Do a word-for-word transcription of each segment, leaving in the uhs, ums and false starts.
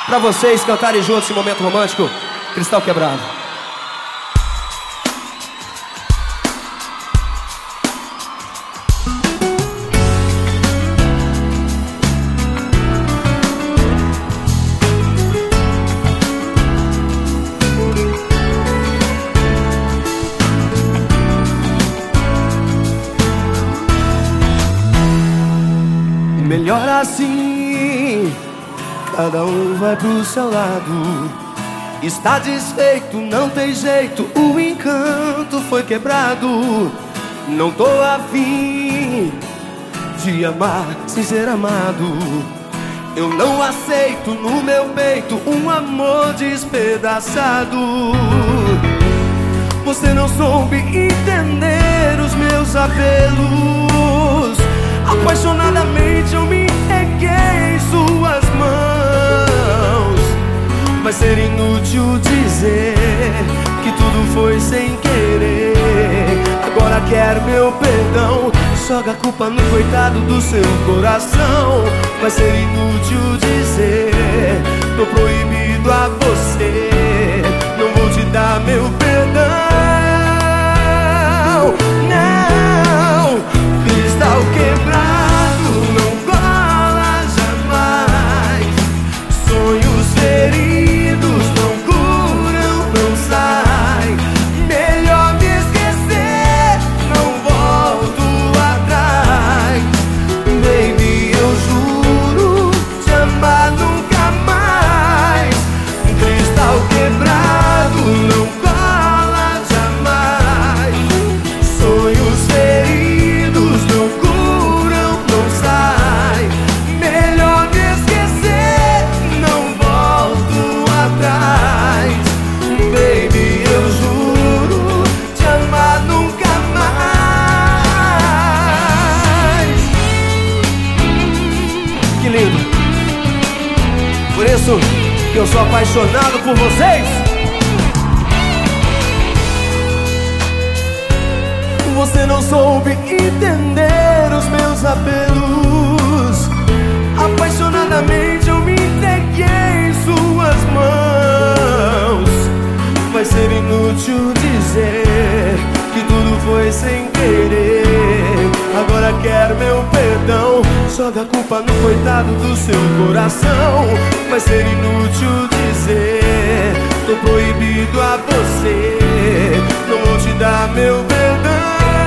pra vocês cantarem juntos esse momento romântico, Cristal Quebrado. Melhor assim, cada um vai pro seu lado. Está desfeito, não tem jeito, o encanto foi quebrado. Não tô afim de amar sem ser amado. Eu não aceito no meu peito um amor despedaçado. Você não soube entender os meus apelos. Apaixonadamente eu me entreguei em suas mãos. Vai ser inútil dizer que tudo foi sem querer. Agora quer meu perdão, joga a culpa no coitado do seu coração. Vai ser inútil dizer, tô proibido a você. Não vou te dar meu perdão. Não, cristal quebrado não cola jamais. Sonhos feridos não curam, não sai. Melhor me esquecer, não volto atrás. Baby, eu juro te amar nunca mais. Cristal quebrado não cola jamais. Sonhos feridos não curam, não sai. Melhor me esquecer, não volto atrás. Baby, eu juro te amar nunca mais. Que lindo! Por isso que eu sou apaixonado por vocês. Você não soube entender os meus apelos. Apaixonadamente eu me entreguei em suas mãos. Vai ser inútil dizer que tudo foi sem querer. Agora quer meu perdão, joga a culpa no coitado do seu coração. Vai ser inútil dizer, tô proibido a você. Não vou te dar meu perdão.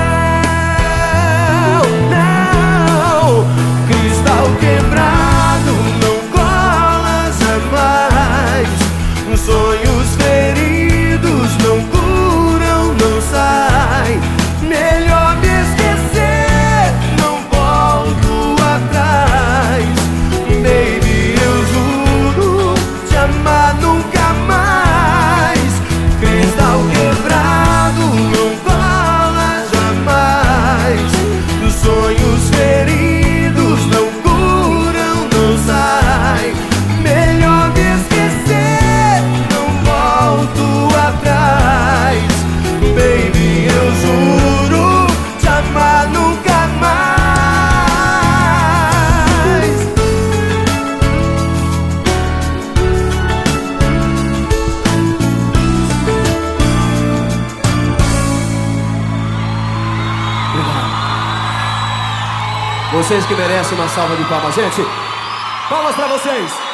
Não, cristal quebrado não cola jamais. Sonhos feridos não curam, não sai. Melhor me esquecer, não volto atrás. Baby, eu juro te amar nunca mais. Cristal quebrado não cola jamais. Sonhos feridos não curam, não sai. Melhor me esquecer, não volto atrás. Baby, eu juro te amar nunca mais. Vocês que merecem uma salva de palmas, gente. Palmas pra vocês.